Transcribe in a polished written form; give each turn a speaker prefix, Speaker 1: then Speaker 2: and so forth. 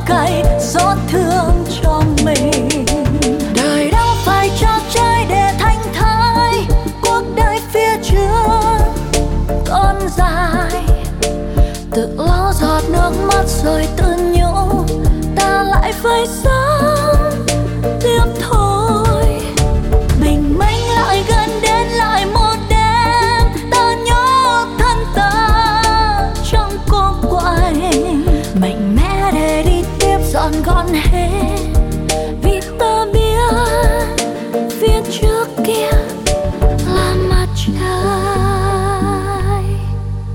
Speaker 1: cay xót thương cho mình. Đời đâu phải trò chơi để thanh thơi, cuộc đời phía trước còn dài. Tự lau giọt nước mắt rồi tự nhủ ta lại phải sống tiếp thôi. Bình minh lại gần đến lại một đêm, ta nhốt thân ta trong cô quạnh. Mạnh mẽ để đi tiếp dọn gọn hết